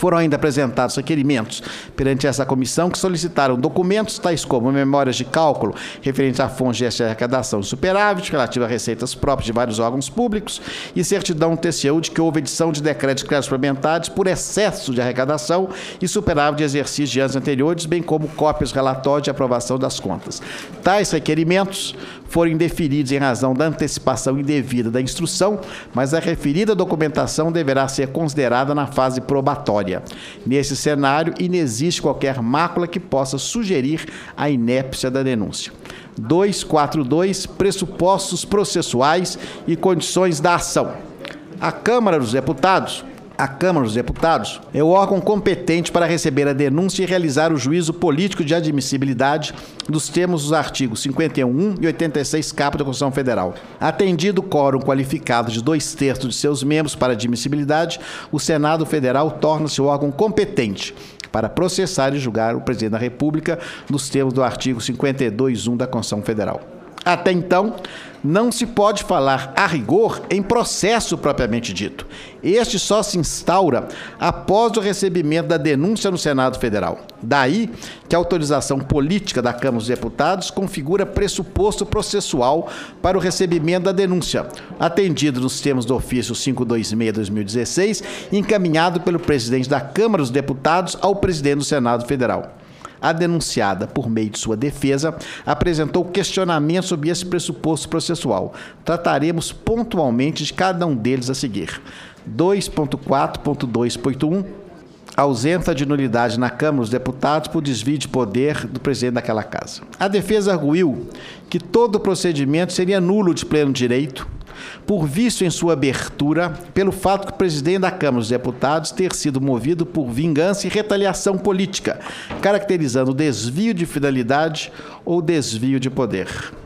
Foram ainda apresentados requerimentos perante essa comissão que solicitaram documentos tais como memórias de cálculo referentes a fontes de arrecadação e superávit, relativa a receitas próprias de vários órgãos públicos e certidão TCU de que houve edição de decretos de créditos suplementares por excesso de arrecadação e superávit de exercícios de anos anteriores, bem como cópias relatórios de aprovação das contas. Tais requerimentos foram indeferidos em razão da antecipação indevida da instrução, mas a referida documentação deverá ser considerada na fase probatória. Nesse cenário, inexiste qualquer mácula que possa sugerir a inépcia da denúncia. 242. Pressupostos processuais e condições da ação. A Câmara dos Deputados é o órgão competente para receber a denúncia e realizar o juízo político de admissibilidade dos termos dos artigos 51 e 86 caput da Constituição Federal. Atendido o quórum qualificado de 2/3 de seus membros para admissibilidade, o Senado Federal torna-se o órgão competente para processar e julgar o Presidente da República nos termos do artigo 52(1) da Constituição Federal. Até então, não se pode falar, a rigor, em processo propriamente dito. Este só se instaura após o recebimento da denúncia no Senado Federal. Daí que a autorização política da Câmara dos Deputados configura pressuposto processual para o recebimento da denúncia, atendido nos termos do ofício 526/2016, encaminhado pelo presidente da Câmara dos Deputados ao presidente do Senado Federal. A denunciada, por meio de sua defesa, apresentou questionamento sobre esse pressuposto processual. Trataremos pontualmente de cada um deles a seguir. 2.4.2.1 Ausência de nulidade na Câmara dos Deputados por desvio de poder do presidente daquela casa. A defesa arguiu que todo o procedimento seria nulo de pleno direito, por vício em sua abertura, pelo fato que o presidente da Câmara dos Deputados ter sido movido por vingança e retaliação política, caracterizando desvio de finalidade ou desvio de poder.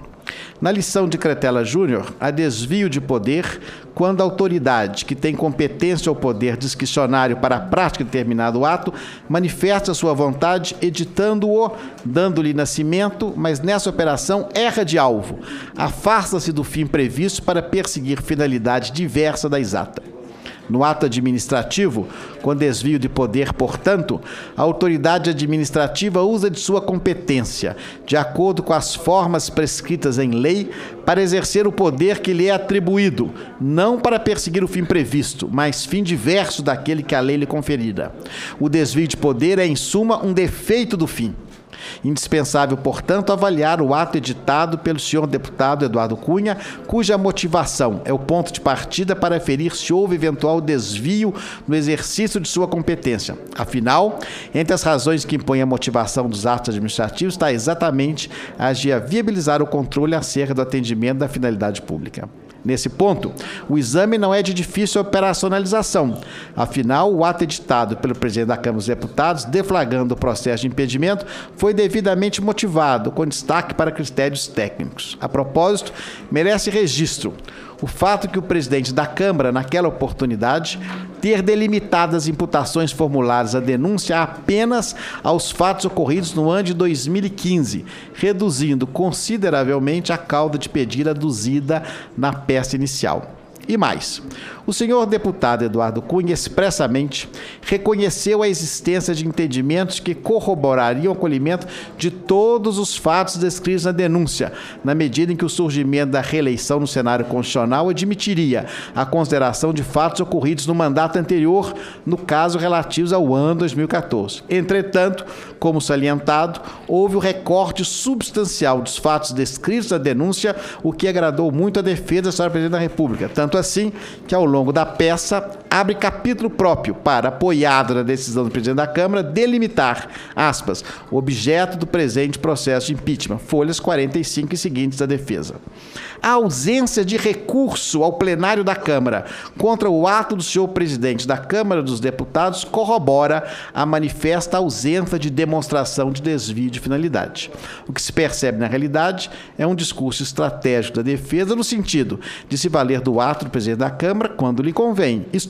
Na lição de Cretella Júnior, há desvio de poder quando a autoridade que tem competência ou poder discricionário para a prática de determinado ato manifesta sua vontade editando-o, dando-lhe nascimento, mas nessa operação erra de alvo, afasta-se do fim previsto para perseguir finalidade diversa da exata. No ato administrativo, com desvio de poder, portanto, a autoridade administrativa usa de sua competência, de acordo com as formas prescritas em lei, para exercer o poder que lhe é atribuído, não para perseguir o fim previsto, mas fim diverso daquele que a lei lhe conferira. O desvio de poder é, em suma, um defeito do fim. Indispensável, portanto, avaliar o ato editado pelo senhor deputado Eduardo Cunha, cuja motivação é o ponto de partida para aferir se houve eventual desvio no exercício de sua competência. Afinal, entre as razões que impõem a motivação dos atos administrativos está exatamente a de viabilizar o controle acerca do atendimento da finalidade pública. Nesse ponto, o exame não é de difícil operacionalização. Afinal, o ato editado pelo presidente da Câmara dos Deputados, deflagrando o processo de impedimento, foi devidamente motivado, com destaque para critérios técnicos. A propósito, merece registro o fato que o presidente da Câmara, naquela oportunidade, ter delimitado as imputações formuladas à denúncia apenas aos fatos ocorridos no ano de 2015, reduzindo consideravelmente a cauda de pedir aduzida na peça inicial. E mais, o senhor deputado Eduardo Cunha expressamente reconheceu a existência de entendimentos que corroborariam o acolhimento de todos os fatos descritos na denúncia, na medida em que o surgimento da reeleição no cenário constitucional admitiria a consideração de fatos ocorridos no mandato anterior, no caso relativos ao ano 2014. Entretanto, como salientado, houve o recorte substancial dos fatos descritos na denúncia, o que agradou muito a defesa da senhora Presidente da República, tanto assim que ao longo da peça abre capítulo próprio para, apoiado na decisão do presidente da Câmara, delimitar, aspas, o objeto do presente processo de impeachment, folhas 45 e seguintes da defesa. A ausência de recurso ao plenário da Câmara contra o ato do senhor presidente da Câmara dos Deputados corrobora a manifesta ausência de demonstração de desvio de finalidade. O que se percebe na realidade é um discurso estratégico da defesa no sentido de se valer do ato do presidente da Câmara quando lhe convém, isto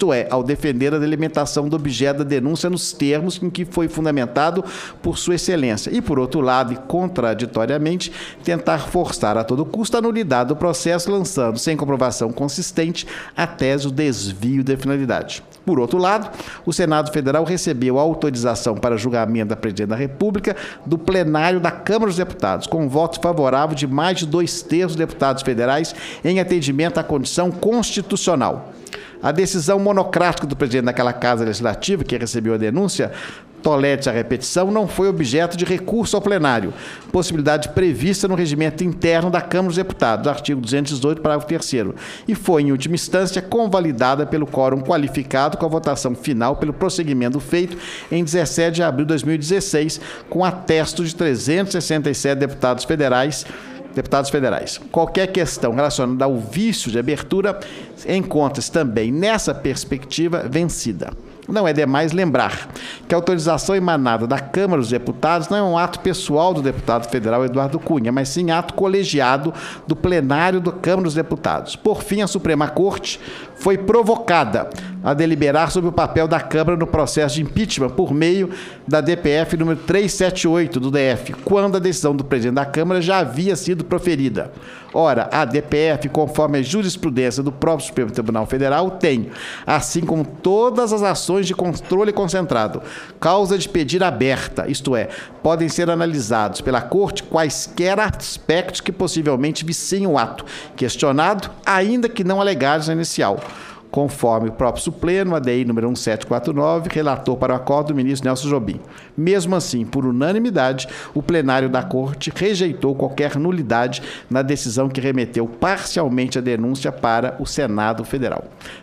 isto é, ao defender a delimitação do objeto da denúncia nos termos em que foi fundamentado por Sua Excelência, e, por outro lado, e contraditoriamente, tentar forçar a todo custo a nulidade do processo, lançando, sem comprovação consistente, a tese do desvio da finalidade. Por outro lado, o Senado Federal recebeu a autorização para julgamento da Presidente da República do plenário da Câmara dos Deputados, com voto favorável de mais de 2/3 dos deputados federais em atendimento à condição constitucional. A decisão monocrática do presidente daquela Casa Legislativa, que recebeu a denúncia, tolete a repetição, não foi objeto de recurso ao plenário, possibilidade prevista no regimento interno da Câmara dos Deputados, artigo 218, parágrafo 3º, e foi, em última instância, convalidada pelo quórum qualificado com a votação final pelo prosseguimento feito em 17 de abril de 2016, com atesto de 367 deputados federais. Qualquer questão relacionada ao vício de abertura encontra-se também, nessa perspectiva, vencida. Não é demais lembrar que a autorização emanada da Câmara dos Deputados não é um ato pessoal do deputado federal Eduardo Cunha, mas sim ato colegiado do plenário da Câmara dos Deputados. Por fim, a Suprema Corte foi provocada a deliberar sobre o papel da Câmara no processo de impeachment por meio da DPF número 378 do DF, quando a decisão do presidente da Câmara já havia sido proferida. Ora, a DPF, conforme a jurisprudência do próprio Supremo Tribunal Federal, tem, assim como todas as ações de controle concentrado, causa de pedir aberta, isto é, podem ser analisados pela Corte quaisquer aspectos que possivelmente viciem o ato questionado, ainda que não alegados na inicial, conforme o próprio Supleno, ADI número 1749, relator para o acordo do ministro Nelson Jobim. Mesmo assim, por unanimidade, o plenário da Corte rejeitou qualquer nulidade na decisão que remeteu parcialmente a denúncia para o Senado Federal.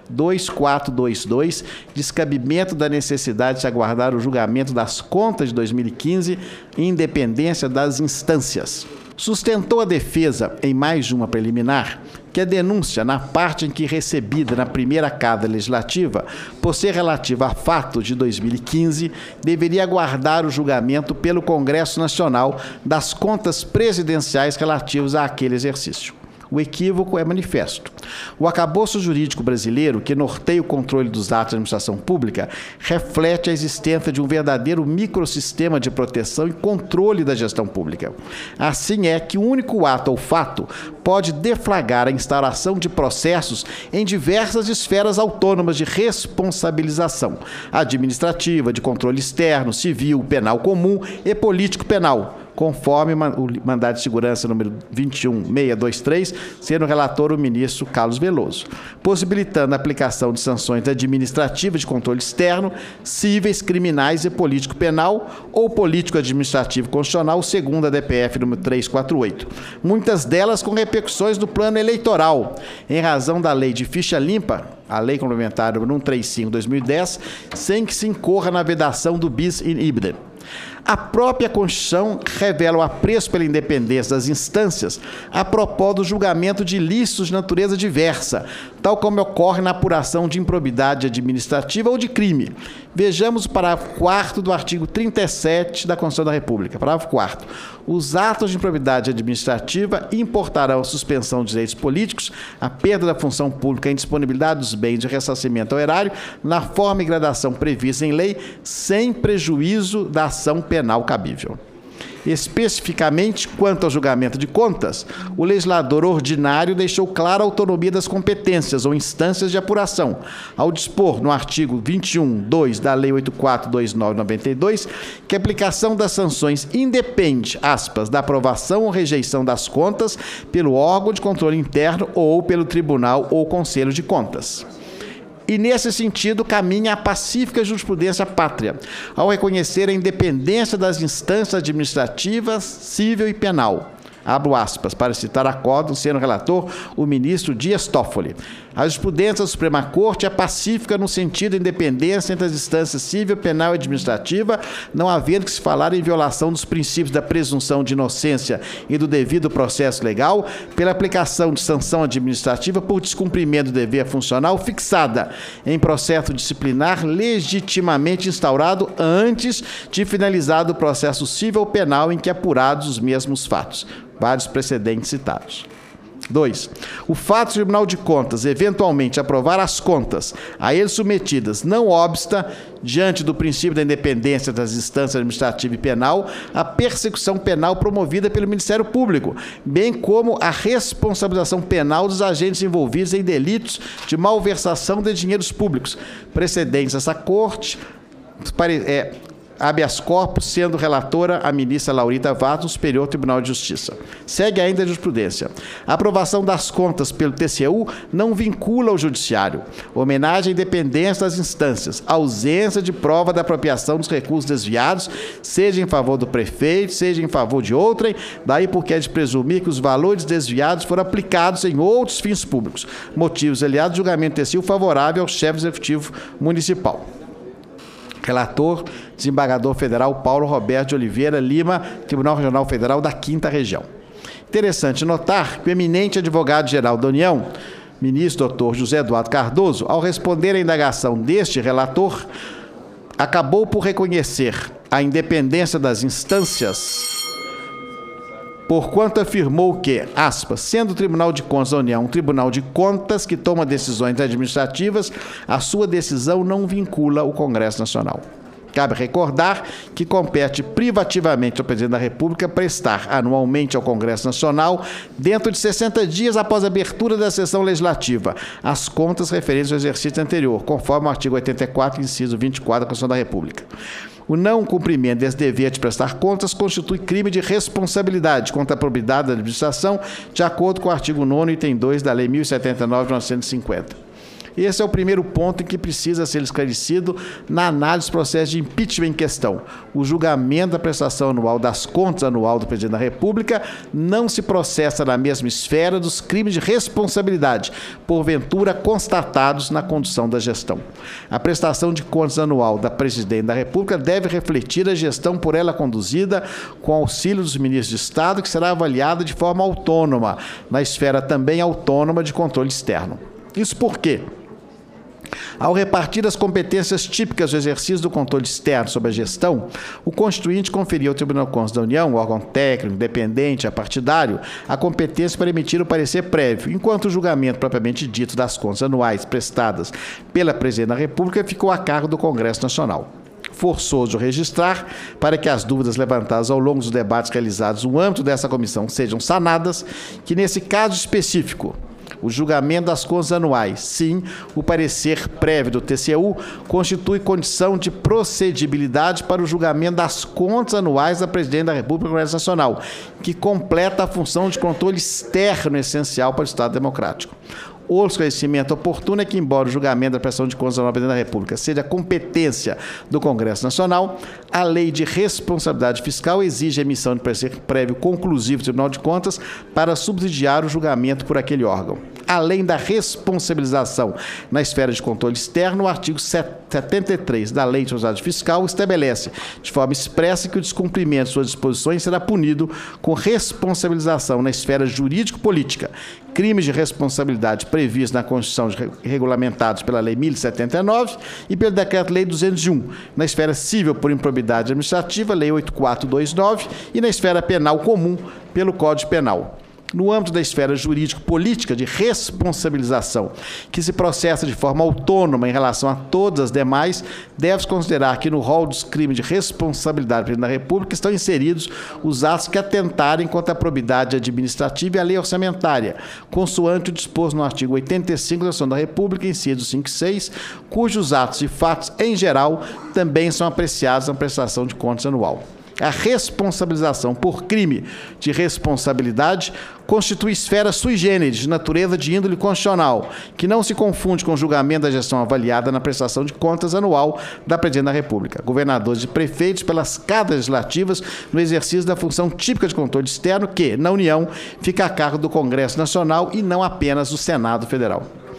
2422, descabimento da necessidade de aguardar o julgamento das contas de 2015 e independência das instâncias. Sustentou a defesa, em mais de uma preliminar, que a denúncia, na parte em que recebida na primeira Casa Legislativa, por ser relativa a fatos de 2015, deveria aguardar o julgamento pelo Congresso Nacional das contas presidenciais relativas àquele exercício. O equívoco é manifesto. O arcabouço jurídico brasileiro, que norteia o controle dos atos de administração pública, reflete a existência de um verdadeiro microsistema de proteção e controle da gestão pública. Assim é que o único ato ou fato pode deflagrar a instauração de processos em diversas esferas autônomas de responsabilização, administrativa, de controle externo, civil, penal comum e político penal, conforme o mandado de segurança número 21623, sendo relator o ministro Carlos Veloso, possibilitando a aplicação de sanções administrativas de controle externo, cíveis, criminais e político-penal ou político-administrativo constitucional, segundo a DPF número 348. Muitas delas com repercussões no plano eleitoral, em razão da lei de ficha limpa, a Lei Complementar número 135/2010, sem que se incorra na vedação do bis in idem. A própria Constituição revela o apreço pela independência das instâncias a propósito do julgamento de ilícitos de natureza diversa, tal como ocorre na apuração de improbidade administrativa ou de crime. Vejamos o parágrafo 4º do artigo 37 da Constituição da República. Parágrafo 4º. Os atos de improbidade administrativa importarão a suspensão de direitos políticos, a perda da função pública, a indisponibilidade dos bens de ressarcimento ao erário, na forma e gradação prevista em lei, sem prejuízo da ação penal cabível. Especificamente, quanto ao julgamento de contas, o legislador ordinário deixou clara a autonomia das competências ou instâncias de apuração, ao dispor, no artigo 21(2) da Lei 8429/92, que a aplicação das sanções independe, aspas, da aprovação ou rejeição das contas pelo órgão de controle interno ou pelo Tribunal ou Conselho de Contas. E, nesse sentido, caminha a pacífica jurisprudência pátria, ao reconhecer a independência das instâncias administrativas, civil e penal. Abro aspas, para citar acórdão, sendo relator o ministro Dias Toffoli. A jurisprudência da Suprema Corte é pacífica no sentido de independência entre as instâncias civil, penal e administrativa, não havendo que se falar em violação dos princípios da presunção de inocência e do devido processo legal, pela aplicação de sanção administrativa por descumprimento do dever funcional fixada em processo disciplinar legitimamente instaurado antes de finalizado o processo civil ou penal em que apurados os mesmos fatos. Vários precedentes citados. 2. O fato do Tribunal de Contas eventualmente aprovar as contas a ele submetidas não obsta, diante do princípio da independência das instâncias administrativa e penal, a persecução penal promovida pelo Ministério Público, bem como a responsabilização penal dos agentes envolvidos em delitos de malversação de dinheiros públicos. Precedentes essa Corte, habeas corpus, sendo relatora a ministra Laurita Vaz, do Superior Tribunal de Justiça. Segue ainda a jurisprudência. A aprovação das contas pelo TCU não vincula o judiciário. Homenagem à independência das instâncias. Ausência de prova da apropriação dos recursos desviados, seja em favor do prefeito, seja em favor de outrem, daí porque é de presumir que os valores desviados foram aplicados em outros fins públicos. Motivos aliados, julgamento TCU favorável ao chefe executivo municipal. Relator, desembargador federal Paulo Roberto de Oliveira Lima, Tribunal Regional Federal da 5ª Região. Interessante notar que o eminente advogado-geral da União, ministro Dr. José Eduardo Cardoso, ao responder à indagação deste relator, acabou por reconhecer a independência das instâncias, porquanto afirmou que, aspas, sendo o Tribunal de Contas da União um tribunal de contas que toma decisões administrativas, a sua decisão não vincula o Congresso Nacional. Cabe recordar que compete privativamente ao Presidente da República prestar anualmente ao Congresso Nacional, dentro de 60 dias após a abertura da sessão legislativa, as contas referentes ao exercício anterior, conforme o artigo 84, inciso 24 da Constituição da República. O não cumprimento desse dever de prestar contas constitui crime de responsabilidade contra a probidade da administração, de acordo com o artigo 9º, item 2 da Lei 1079 de 1950. Esse é o primeiro ponto em que precisa ser esclarecido na análise do processo de impeachment em questão. O julgamento da prestação anual das contas anual do Presidente da República não se processa na mesma esfera dos crimes de responsabilidade, porventura constatados na condução da gestão. A prestação de contas anual da Presidente da República deve refletir a gestão por ela conduzida com auxílio dos ministros de Estado, que será avaliada de forma autônoma, na esfera também autônoma de controle externo. Isso por quê? Ao repartir as competências típicas do exercício do controle externo sobre a gestão, o Constituinte conferiu ao Tribunal de Contas da União, órgão técnico, independente, apartidário, a competência para emitir o parecer prévio, enquanto o julgamento propriamente dito das contas anuais prestadas pela Presidente da República ficou a cargo do Congresso Nacional. Forçoso registrar, para que as dúvidas levantadas ao longo dos debates realizados no âmbito dessa comissão sejam sanadas, que nesse caso específico, o julgamento das contas anuais, sim, o parecer prévio do TCU constitui condição de procedibilidade para o julgamento das contas anuais da Presidente da República e do Congresso Nacional, que completa a função de controle externo essencial para o Estado democrático. O esclarecimento oportuno é que, embora o julgamento da prestação de contas da Presidente da República seja competência do Congresso Nacional, a Lei de Responsabilidade Fiscal exige a emissão de parecer prévio conclusivo do Tribunal de Contas para subsidiar o julgamento por aquele órgão. Além da responsabilização na esfera de controle externo, o artigo 73 da Lei de Responsabilidade Fiscal estabelece de forma expressa que o descumprimento de suas disposições será punido com responsabilização na esfera jurídico-política. Crimes de responsabilidade previstos na Constituição regulamentados pela Lei 1079 e pelo Decreto-Lei 201, na esfera civil por improbidade administrativa, Lei 8429, e na esfera penal comum pelo Código Penal. No âmbito da esfera jurídico-política de responsabilização, que se processa de forma autônoma em relação a todas as demais, deve-se considerar que no rol dos crimes de responsabilidade do Presidente da República estão inseridos os atos que atentarem contra a probidade administrativa e a lei orçamentária, consoante o disposto no artigo 85 da Constituição da República, inciso 5 e 6, cujos atos e fatos, em geral, também são apreciados na prestação de contas anual. A responsabilização por crime de responsabilidade constitui esfera sui generis, de natureza de índole constitucional, que não se confunde com o julgamento da gestão avaliada na prestação de contas anual da Presidente da República. Governadores e prefeitos pelas casas legislativas no exercício da função típica de controle externo que, na União, fica a cargo do Congresso Nacional e não apenas do Senado Federal.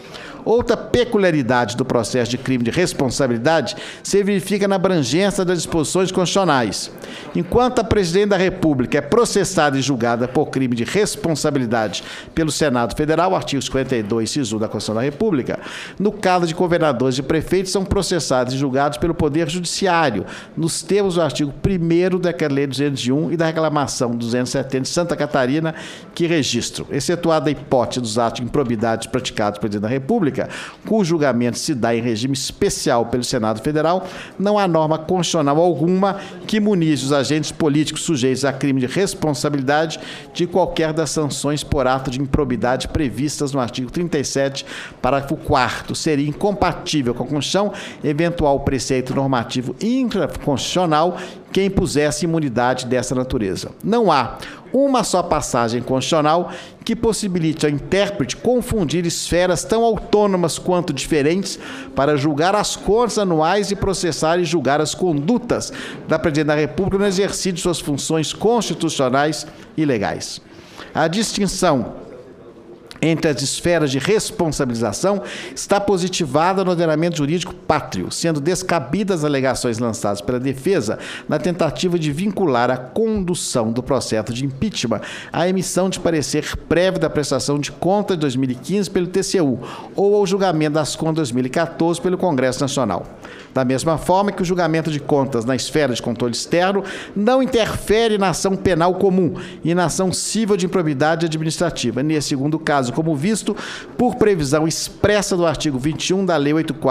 Outra peculiaridade do processo de crime de responsabilidade se verifica na abrangência das disposições constitucionais. Enquanto a Presidente da República é processada e julgada por crime de responsabilidade pelo Senado Federal, artigo 52, inciso 1 da Constituição da República, no caso de governadores e prefeitos, são processados e julgados pelo Poder Judiciário, nos termos do artigo 1º do Decreto-Lei 201 e da Reclamação 270 de Santa Catarina, que registram, excetuada a hipótese dos atos de improbidade praticados pelo Presidente da República, cujo julgamento se dá em regime especial pelo Senado Federal, não há norma constitucional alguma que munize os agentes políticos sujeitos a crime de responsabilidade de qualquer das sanções por ato de improbidade previstas no artigo 37, parágrafo 4º. Seria incompatível com a Constituição eventual preceito normativo infraconstitucional que impusesse imunidade dessa natureza. Não há uma só passagem constitucional que possibilite ao intérprete confundir esferas tão autônomas quanto diferentes para julgar as contas anuais e processar e julgar as condutas da Presidente da República no exercício de suas funções constitucionais e legais. A distinção entre as esferas de responsabilização está positivada no ordenamento jurídico pátrio, sendo descabidas as alegações lançadas pela defesa na tentativa de vincular a condução do processo de impeachment à emissão de parecer prévio da prestação de contas de 2015 pelo TCU ou ao julgamento das contas de 2014 pelo Congresso Nacional. Da mesma forma que o julgamento de contas na esfera de controle externo não interfere na ação penal comum e na ação civil de improbidade administrativa. Nesse segundo caso, como visto, por previsão expressa do artigo 21 da Lei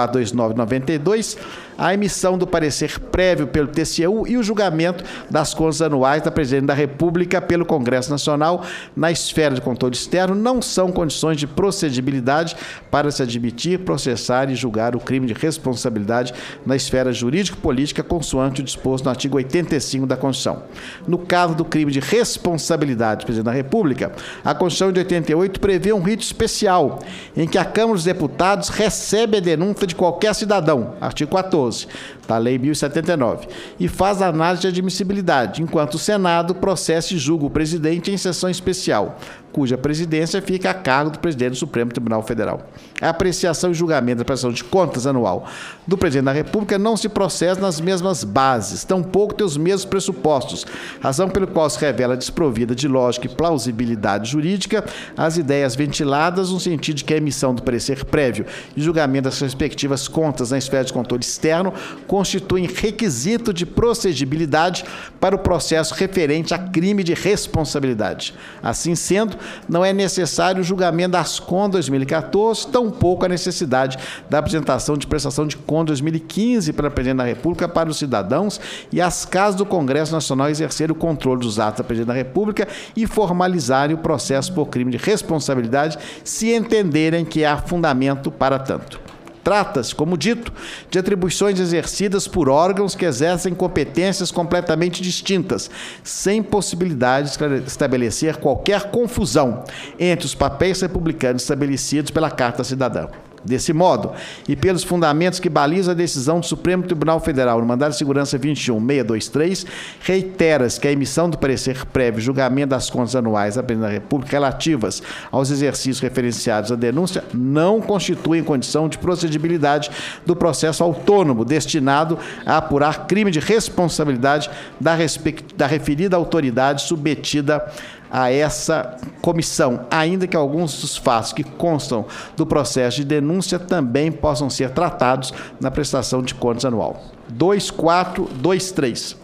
8429/92, a emissão do parecer prévio pelo TCU e o julgamento das contas anuais da Presidente da República pelo Congresso Nacional na esfera de controle externo não são condições de procedibilidade para se admitir, processar e julgar o crime de responsabilidade na esfera jurídico-política, consoante o disposto no artigo 85 da Constituição. No caso do crime de responsabilidade do Presidente da República, a Constituição de 88 prevê um rito especial, em que a Câmara dos Deputados recebe a denúncia de qualquer cidadão, artigo 14 da Lei 1079, e faz a análise de admissibilidade, enquanto o Senado processa e julga o presidente em sessão especial, cuja presidência fica a cargo do presidente do Supremo Tribunal Federal. A apreciação e julgamento da prestação de contas anual do Presidente da República não se processa nas mesmas bases, tampouco tem os mesmos pressupostos, razão pelo qual se revela desprovida de lógica e plausibilidade jurídica as ideias ventiladas no sentido de que a emissão do parecer prévio e julgamento das respectivas contas na esfera de controle externo constituem requisito de procedibilidade para o processo referente a crime de responsabilidade. Assim sendo, não é necessário o julgamento das contas 2014, tampouco a necessidade da apresentação de prestação de contas 2015 pela Presidente da República para os cidadãos e as casas do Congresso Nacional exercerem o controle dos atos da Presidente da República e formalizarem o processo por crime de responsabilidade, se entenderem que há fundamento para tanto. Trata-se, como dito, de atribuições exercidas por órgãos que exercem competências completamente distintas, sem possibilidade de estabelecer qualquer confusão entre os papéis republicanos estabelecidos pela Carta Cidadã. Desse modo, e pelos fundamentos que balizam a decisão do Supremo Tribunal Federal no mandado de segurança 21.623, reitera-se que a emissão do parecer prévio e julgamento das contas anuais da Presidente da República relativas aos exercícios referenciados à denúncia não constituem condição de procedibilidade do processo autônomo destinado a apurar crime de responsabilidade da referida autoridade submetida a essa comissão, ainda que alguns dos fatos que constam do processo de denúncia também possam ser tratados na prestação de contas anual. 2423.